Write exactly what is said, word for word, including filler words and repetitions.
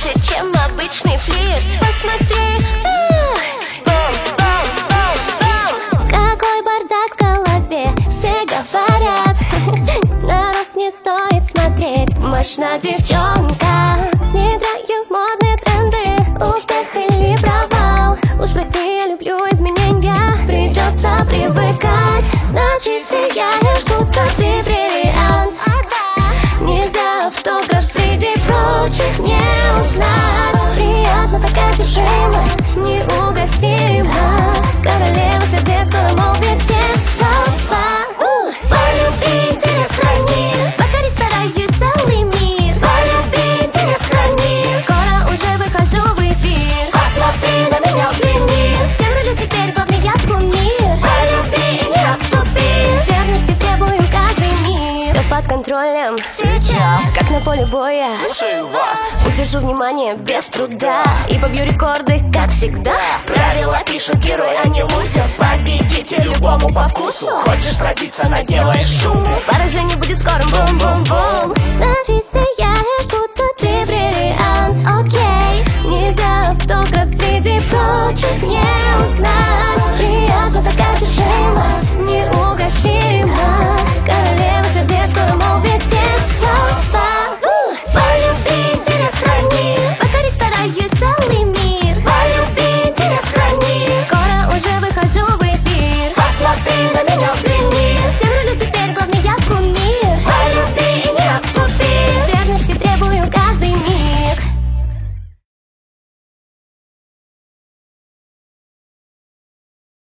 больше, чем обычный флирт. Посмотри, какой бардак в голове, все говорят, на рост не стоит смотреть. Мощна девчонка, внедряю модные тренды, успех или провал. Уж прости, я люблю изменения, придется привыкать. Ночи сияешь, будто ты бриллиант. Нельзя автограф среди прочих не узнать. Приятна такая одержимость, неугасима. Королева сердец, скоро молвит те слова. Полюби, интерес храни, покорить стараюсь целый мир. Полюби, интерес храни, скоро уже выхожу в эфир. Посмотри на меня, взгляни, всем рулю теперь, главный я кумир. Полюби и не отступи, верности требуем каждый миг. Все под контролем сейчас, как на поле боя. Слушаю вас, удержу внимание без труда и побью рекорды, как всегда. Правила пишут герой, а не лузер. Победитель любому по вкусу. хочешь сразиться, наделаешь шум. Поражение будет скорым, бум-бум-бум. Ночи сияешь, будто ты бриллиант. Окей, нельзя автограф среди прочих не узнать. Приятна такая одержимость, неугасима. Королева сердец, скоро молвит те слова. Полюби, интерес храни, покорить стараюсь целый мир. Полюби, интерес храни, скоро уже выхожу в эфир. Посмотри на меня,